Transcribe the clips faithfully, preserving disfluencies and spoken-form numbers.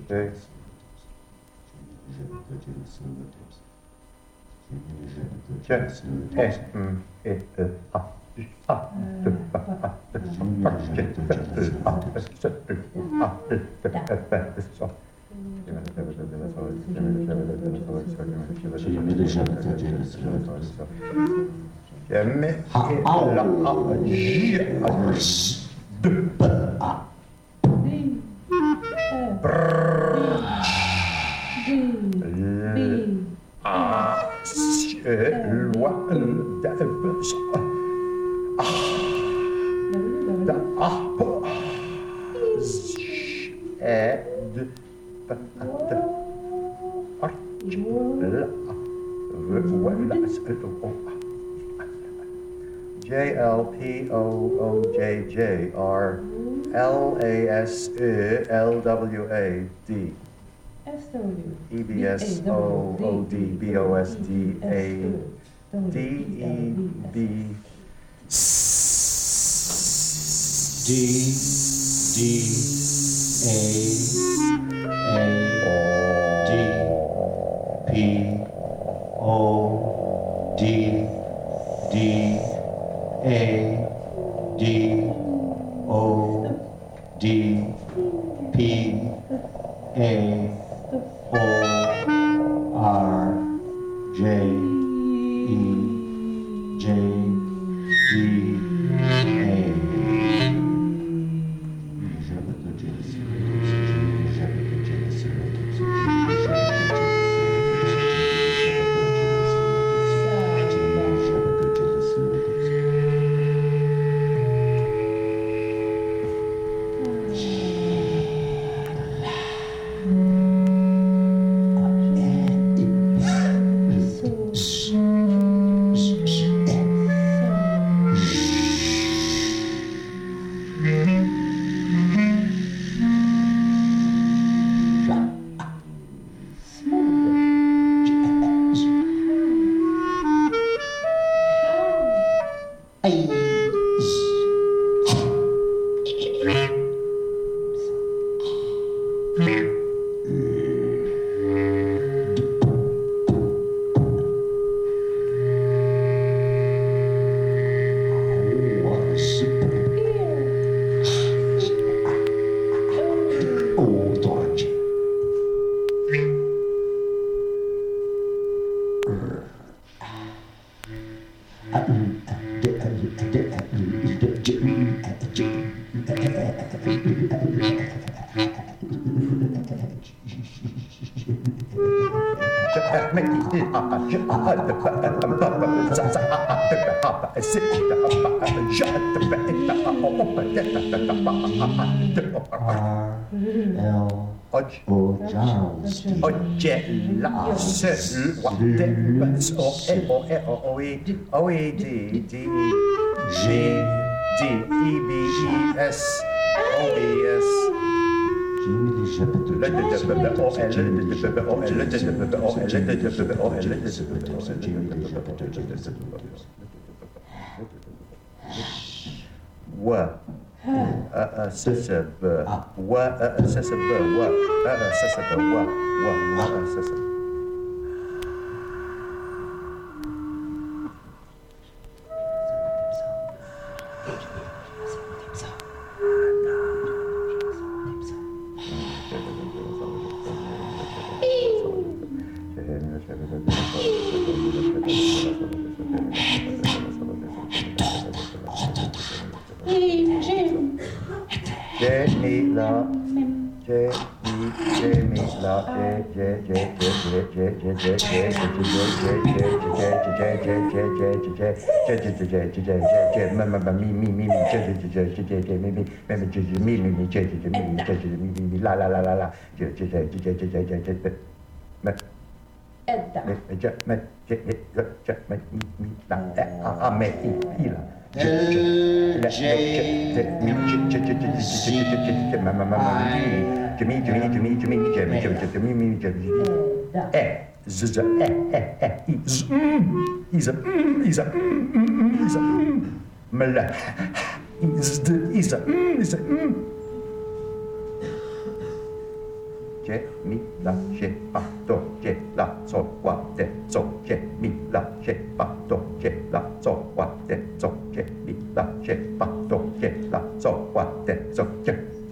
J L P O O J J R L A S E L W A D E B S O O D B O S D A D E B D D A A D P O D D A D O D P A O R J E J D A. O E D D E G D E B E S O B S W uh sasa b w uh sasa b w uh sasa b w w uh sasa Jimmy, Jimmy, Jimmy, Jimmy, Jimmy, Jimmy, Jimmy, Jimmy, eh, z, z, eh, eh, eh, is, mm, is a, mm, is a, mm, mm, is a, mm, mele, is the, is a, mm, is a, mm. je, mi, la, je, fa, do, je, la, sol, qua, de, sol, je, mi, la, je, fa, do, je, la, sol, qua, de, sol, je, mi, la, je, fa, do, je, la, sol, qua, de, sol, je.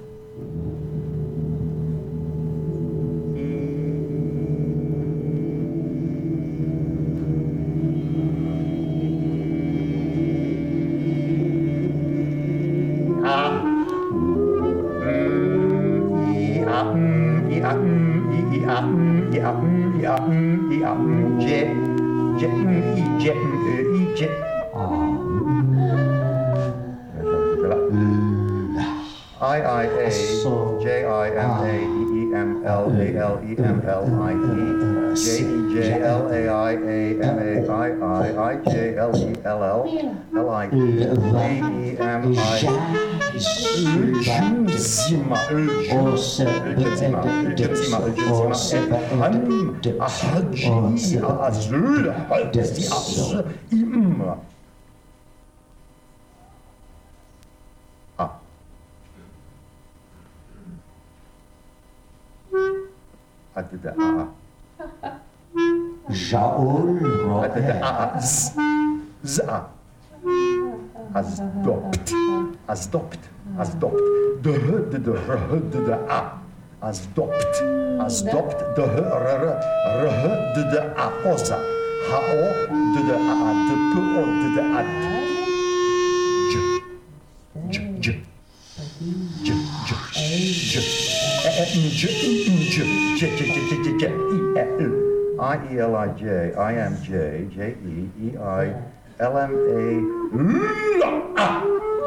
I I A J I M A E E M L A L E M L I E J E J L A I A M A I I I J L E L L L I E A E M I Ultima Ultima Ultima Ultima Haji Azul Haji Azul Im I did the ah. Shaul I did the ah. Z. Z. Adopt. Adopt. Adopt. The h, the the r, the the ah. Adopt. Adopt. The h, r, r, r, h, the the ah. Oza. Ha o, the the ah. The p o, the the ah. J. J. J. J. J. J. I E L I J, I M J, J E E I L M A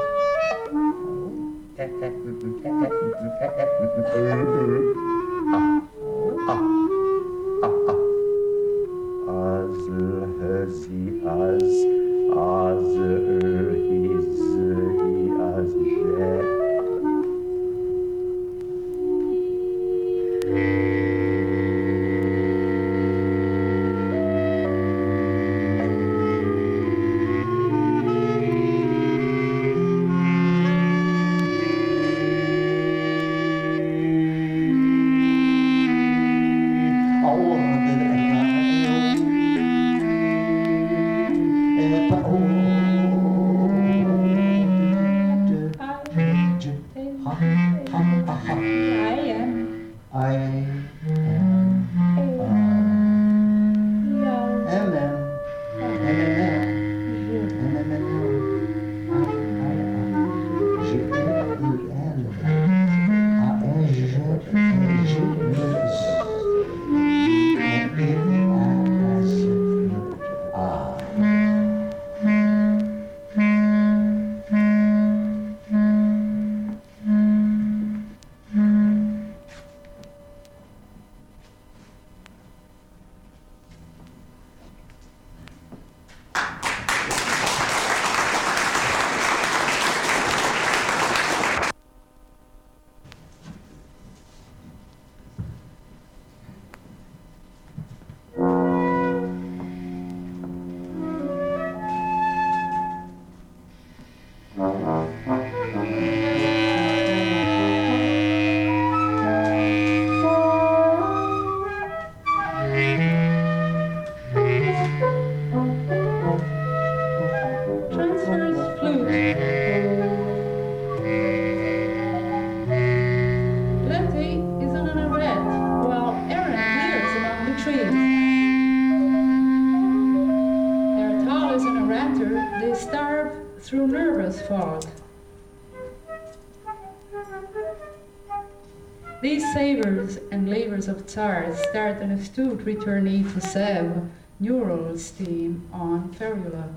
These savers and lavers of tsars start an astute returnee to Seb neural steam on ferula.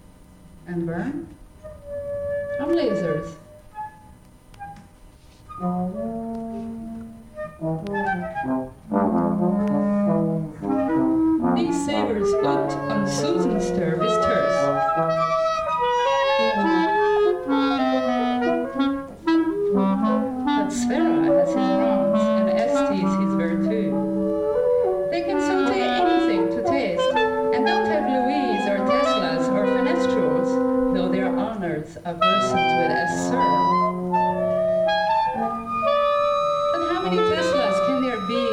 And burn on lasers. These savers put on Susan's tervisters. But Sfera has his wrongs and Estes his virtue. They can saute anything to taste, and don't have Louis or Teslas or Fenestrals, though their honors are versant with as sir. But how many Teslas can there be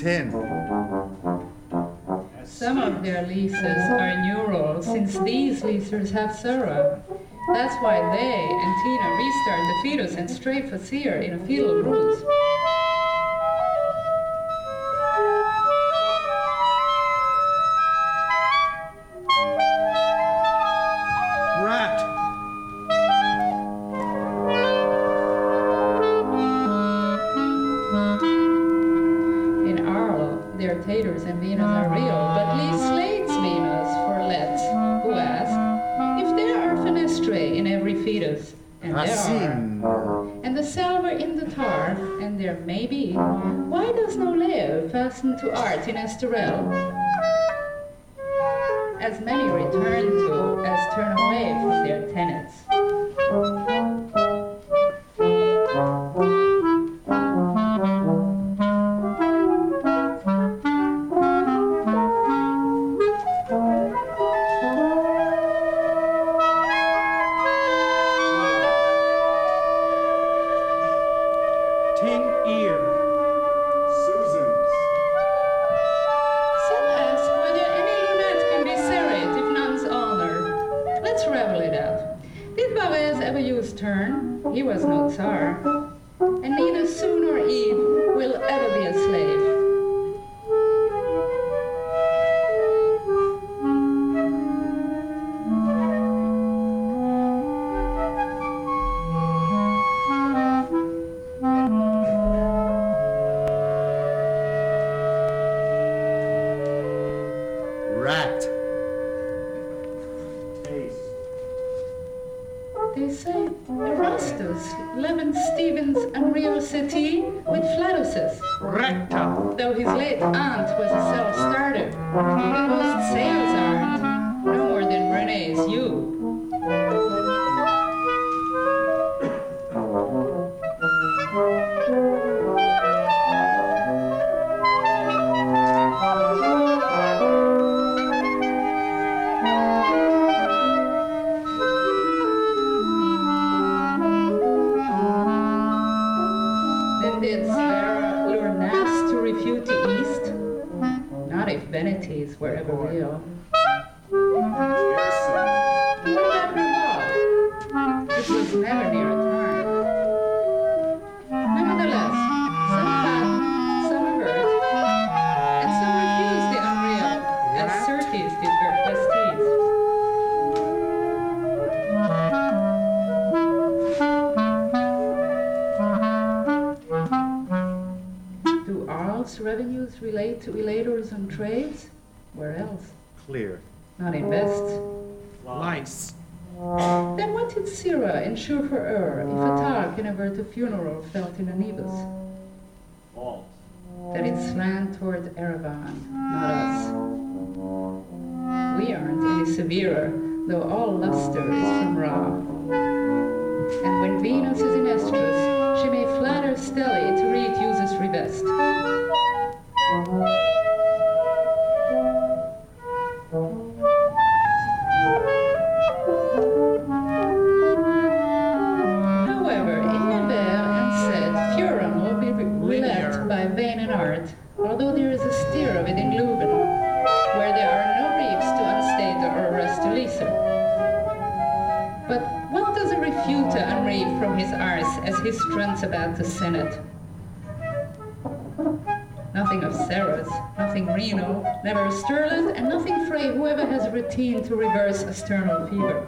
ten. Some of their leases are neural, since these leases have Sarah. That's why they and Tina restart the fetus and stray for Seer in a fetal bruise. Rat. In Arlo, their taters and Venus are real, but Lee slates Venus for Let, who asks if there are fenestrae in every fetus, and there Racine. are, and the salver in the tar, and there may be. Why does no Leo fasten to art in Esterel? As many return to as turn away from their tenets. Tin ear. Susans. Some ask whether any lunette can be serrate if none's honored. Let's revel it out. Did Varese ever use turn? He was no Tsar. And neither Sue nor Eve will ever be a slave. Rat. Ace. They say Erastus, Levin Stevens, and Rio Ceti with Flatus, Recta. though his late aunt was a self-starter. Most sales aren't, no more than Renee's you. Then did Sverre lure Nas to refute the East? Not if vanities were ever real. Pearson. What about Revolve? It was never near a turn. Nevertheless, some fat, some avert, and some refused the unreal, as Certes did Vestes. Do Arl's revenues relate to elators and trades? Where else? Clear. Not in vests. Lice. Then what did Syrah ensure for Ur if a tar can avert a funeral felt in Anubis? Vault. That it slant toward Erevan, not us. We aren't any severer, though all luster is from Ra. And when Venus is in estrus, she may flatter Steli to read uses revest. However, in Never and said, Furon will be re- left by Vane and Art, although there is a stir of it in Leuven, where there are no reefs to unstate or arrest to Lisa. But what does a refuter unreef from his arse as he struns about the Senate? Nothing of Sarah's, nothing renal, never a sterlet, and nothing Frey whoever has a routine to reverse a sternal fever.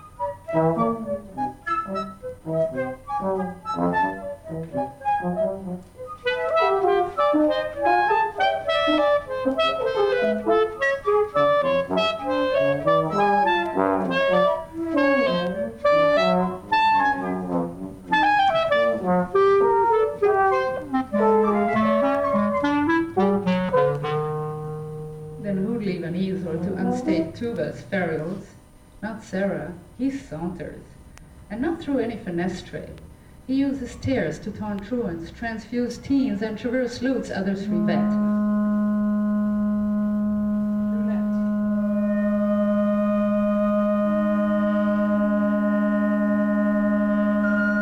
Then who'd leave an easel to unstate Tuba's ferrules? Not Sarah, he saunters. And not through any fenestre. He uses tears to taunt truants, transfuse teens, and traverse loots others revet.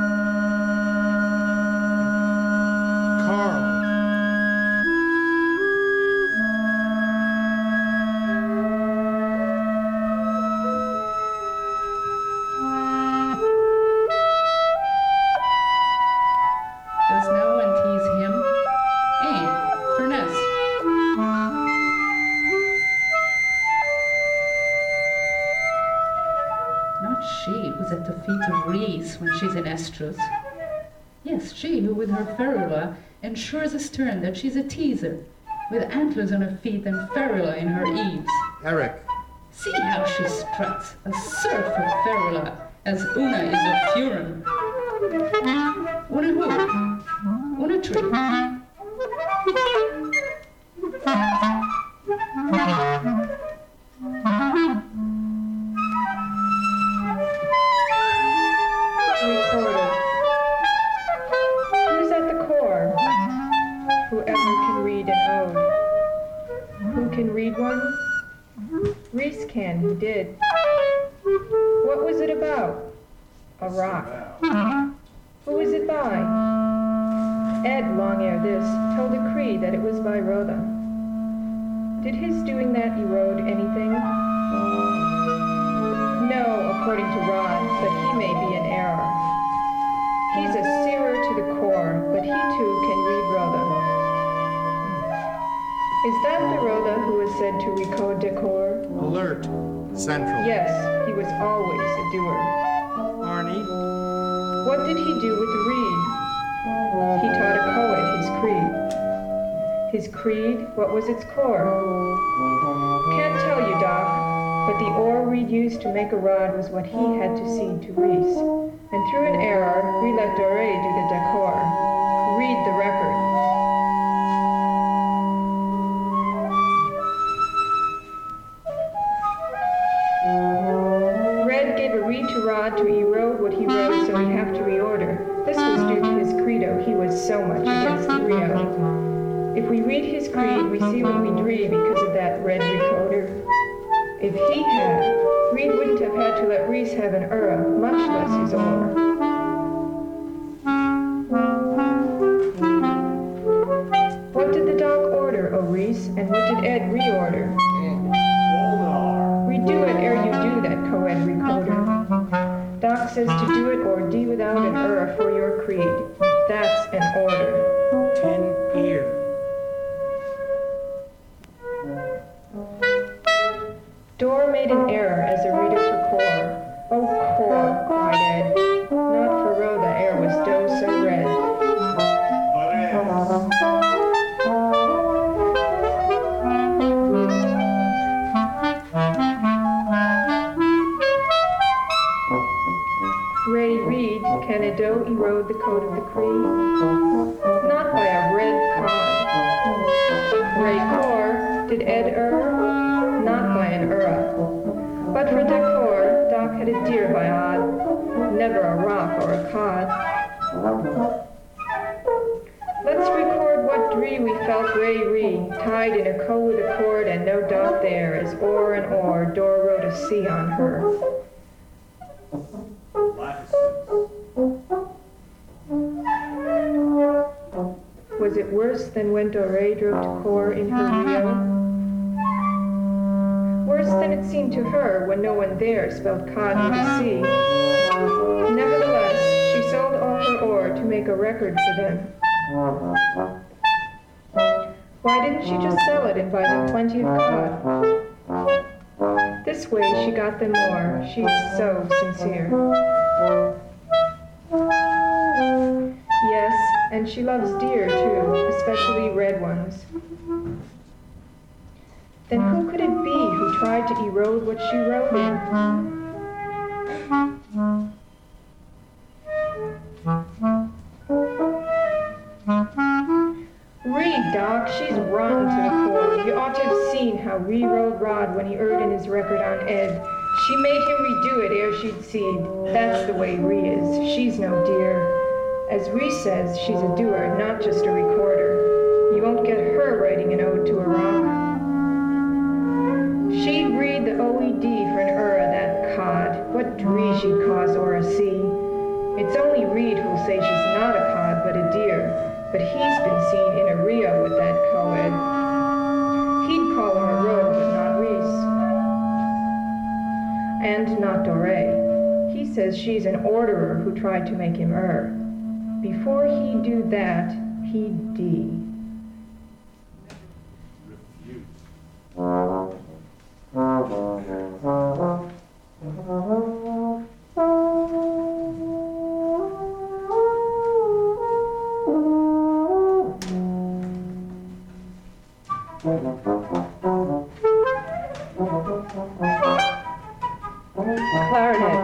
Carl. Reese when she's in estrus. Yes, she who with her ferula ensures astern that she's a teaser, with antlers on her feet and ferula in her eaves. Eric. See how she struts, a serf of ferula, as Una is of Furin. Una who? Una tree. Recorder. Who's at the core? Whoever can read an ode. Who can read one? Reese can, he did. What was it about? A rock. Who was it by? Ed, long ere this, told a creed that it was by Rhoda. Did his doing that erode anything? No, according to Rod, but he may be in error. He's a seerer to the core, but he too can read Rhoda. Is that the Rhoda who was said to recode decor? Alert. Central. Yes, he was always a doer. Arnie. What did he do with the reed? He taught a poet his creed. His creed, what was its core? Can't tell you, Doc, but the ore Reed used to make a rod was what he had to cede to Reese. And through an error, we let Doré do the decor. Read the record. Red gave a reed to Rod to erode what he wrote, so he'd have to reorder. This was due to his credo. He was so much against the Rio. If we read his creed, we see what we dream because of that red recorder. If he had, Reed wouldn't have had to let Reese have an Ura, much less his ore. What did the doc order, O Reese, and what did Ed reorder? Redo it ere you do that, co-ed recorder. Doc says to do it or D without an Ura for your creed. That's an order. Tin ear. Dor made an error as a reader for core. Oh, core, cried Ed. Not for Rho the air was dough so red. Ray Reed, can a dough erode the code of the creed? Not by a red cod. Ray Core, did Ed err? Not by an Ura. But for decor, Doc had a deer by odd, never a rock or a cod. Let's record what dree we felt Ray Ree, tied in a co with a cord and no dot there, as oar and oar, Dor wrote a C on her. Was it worse than when Doré drove to core in her Rio? Worse than it seemed to her when no one there spelled cod with a C. Nevertheless, she sold all her ore to make a record for them. Why didn't she just sell it and buy them plenty of cod? This way she got them more. She's so sincere. Yes, and she loves deer too, especially red ones. Then who could it be who tried to erode what she wrote in? Read, Doc, she's rotten to the core. You ought to have seen how Ree rode Rod when he erred in his record on Ed. She made him redo it ere she'd seed. That's the way Ree is. She's no dear. As Ree says, she's a doer, not just a recorder. You won't get her writing an ode to a rock. She'd read the O E D for an Ura, that cod. What dree she'd cause or a C. It's only Reed who'll say she's not a cod, but a deer. But he's been seen in a Rio with that co-ed. He'd call her a rogue, but not Reese. And not Doré. He says she's an orderer who tried to make him err. Before he'd do that, he'd D. Refuse. Clarinet.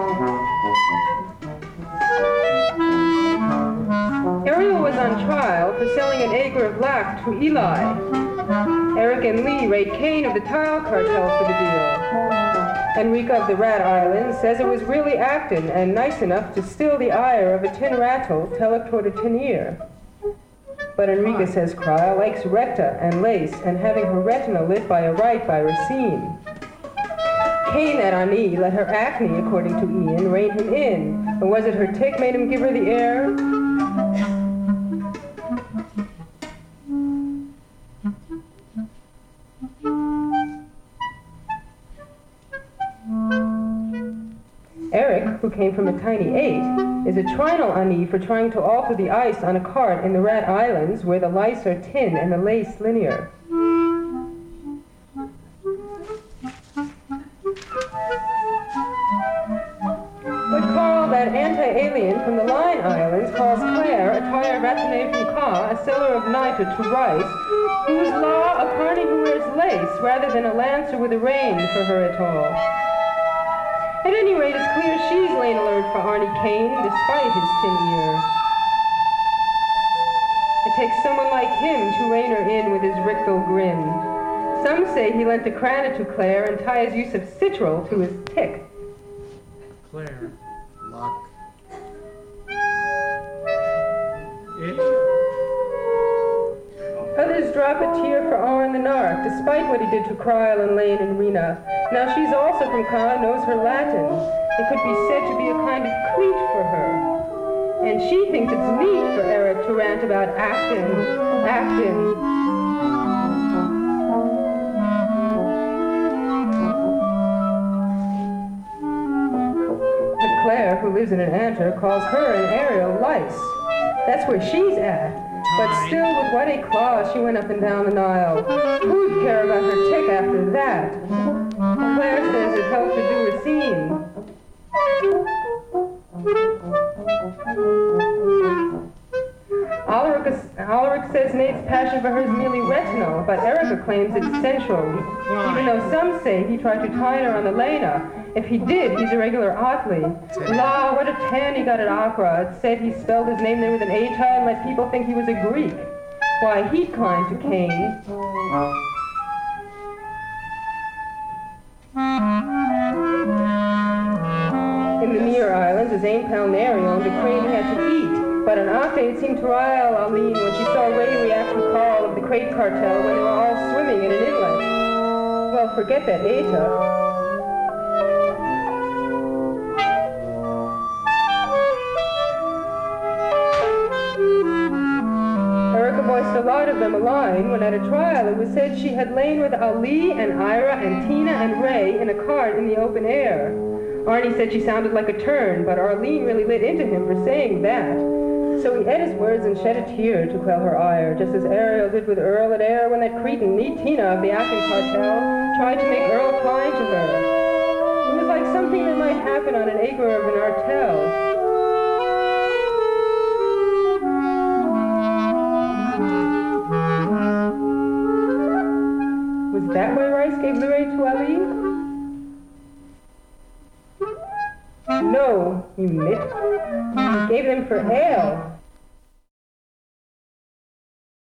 Ariel was on trial for selling an acre of lac to Eli. Eric and Lee rate Kane of the Tile Cartel for the deal. Enrica of the Rat Island says it was really actin' and nice enough to still the ire of a tin rattle tell it toward a tin ear. But Enrica says Cryle likes recta and lace and having her retina lit by a rite by Racine. Kane at Ani let her acne, according to Ian, rein him in. Or was it her tic made him give her the air? Eric, who came from a tiny eight, is a trinal Ani for trying to alter the ice on a cart in the Rat Islands where the lice are tin and the lace linear. But Carl, that anti-alien from the Line Islands, calls Claire, a tire ratinée from Ka, a seller of nitre to rice, whose law a carney who wears lace rather than a lancer with a rein for her at all. At any rate, it's clear she's lain alert for Arnie Kane, despite his tin ear. It takes someone like him to rein her in with his rictal grin. Some say he lent a cranet to Claire and ties use of citral to his tic. Claire. Luck. It. Others drop a tear for Oren the Narc, despite what he did to Cryle and Lane and Rena. Now she's also from Ka, knows her Latin. It could be said to be a kind of cleat for her. And she thinks it's neat for Eric to rant about actin, actin. But Claire, who lives in an antre, calls her and Ariel lice. That's where she's at. But still, with what a claw she went up and down the Nile. Who'd care about her tic after that? Claire says it helped to do a scene. Alaric, Alaric says Nate's passion for her is merely retinal, but Erica claims it's sensual, even though some say he tried to tie her on the Lena. If he did, he's a regular Otley. La, what a tan he got at Accra. It said he spelled his name there with an H I and let people think he was a Greek. Why, he climbed to Kane. In the near islands, a Zane Palnario and the crane had to eat. But on Acte, it seemed to rile Aline when she saw Ray react to Carl of the Crate Cartel when they were all swimming in an inlet. Well, forget that Eta. Voiced a lot of them a line when at a trial it was said she had lain with Ali and Ira and Tina and Ray in a cart in the open air. Arnie said she sounded like a turn, but Arlene really lit into him for saying that. So he ate his words and shed a tear to quell her ire, just as Ariel did with Earl at Ayr when that cretin, neat Tina of the acting cartel, tried to make Earl kind to her. It was like something that might happen on an acre of an artel. Was that why Rice gave Luray to Ali? No, you mitt. He gave them for ale.